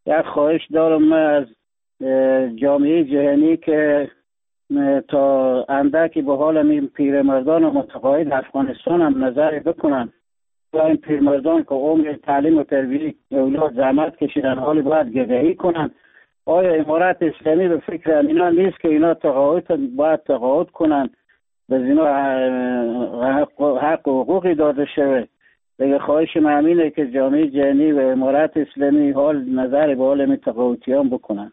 یک خواهش دارم من از جامعه جهانی که تا اندکی به حال این پیرمردان متقاعد افغانستان هم نظر بکنن و این پیرمردان که عمر تعلیم و تربیت اولاد زحمت کشیدن حالی باید گدایی کنن. آیا امارت اسلامی به فکر اینا نیست که اینا باید تقاعد کنن، به اینا حق و حقوقی داده شده؟ دیگه خواهش من همینه که جامعه جهانی و امارت اسلامی حال نظر به حال تقاعدیان بکنن.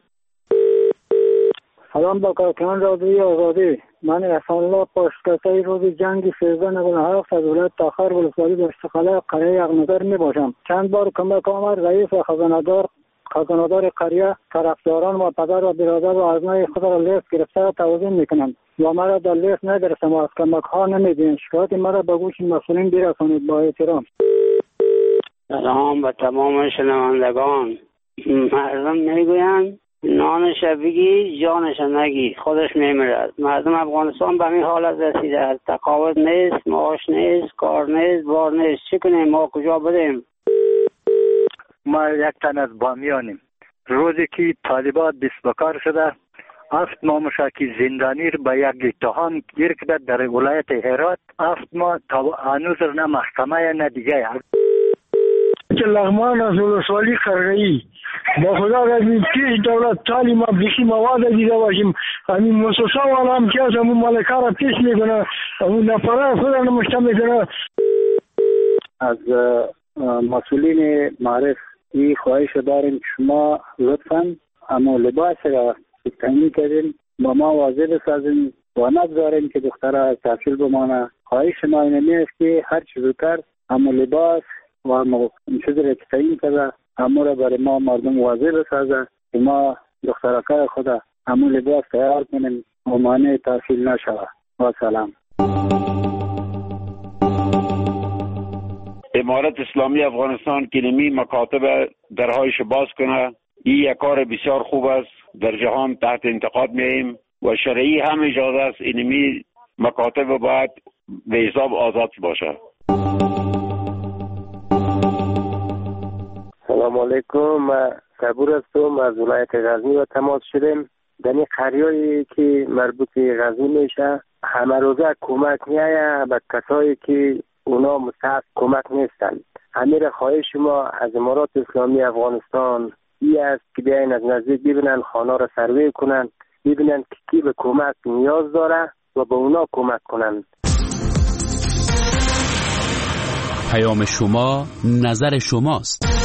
سلام با کارکنان رادیوی آزادی. من احسان الله پشتکسته روز جنگ 1397 از ولایت تاخر ولسوالی در استقلال قریه یغنظر می باشم. چند بار کمک آمد رئیس و خزانه‌دار قریه طرفداران و پدر و برادر و آزمای خود را لیست گرفته توضیح میکنند و مرا در لیست نگرفتم و از کمک ها نمیدین. شکایت مرا به گوش مسئولین برسانید. با احترام. سلام به تمام شنوندگان. مردم میگویند نانش بگی جانش نگی، خودش میمیرد. مردم افغانستان به این حالت رسیده، تقاعد نیست، معاش نیست، کار نیست، بار نیست. چی کنیم؟ ما کجا بریم؟ ما یک تن از بامیانیم. روزی که طالبات دست بکار شده 7 ماه مشاکی زندانی رو به یک اتهام گیر کرده در ولایت هرات. 7 ماه تا هنوز نه محکمه نه دیگه. لغمان از ولسوالی قرغه‌ای. با خدا از این پیش دولت تعلیم بخی مواد دیده باشیم. همین مؤسسه والا هم که از همون مالکه را پیش میکنه، همون نفره خود را نمشته میکنه. از مسئولین معرف این خواهش داریم که شما لطفاً اما لباس را تامین کردین با ما واضح بسازین و نگذارین که دخترها تحصیل بمانه. خواهش ما اینه است که هر چیز زودتر اما لباس و اما چیزی را که تعیین کرده اما را برای ما مردم واضح بسازه که ما دخترکای خدا اما لباس تیار کنیم و مانع تحصیل نشود. و سلام. امارت اسلامی افغانستان که نمی مکاتب درهایش باز کنه، این یک کار بسیار خوب است. در جهان تحت انتقاد میاییم و شرعی هم اجازه است اینمی مکاتب باید به حساب آزاد باشه. سلام علیکم. من صبور هستم از ولایت غزنی و تماس شدیم. در این قریه‌ای که مربوط به غزنی میشه همه روزه کمک میایه به کسایی که اونا مستحق کمک نیستن. امیر خواهش ما از امارات اسلامی افغانستان این است که بیاین از نزدیک ببینن، خانه را سروی کنن، ببینن که کی به کمک نیاز داره و به اونا کمک کنن. پیام شما نظر شماست.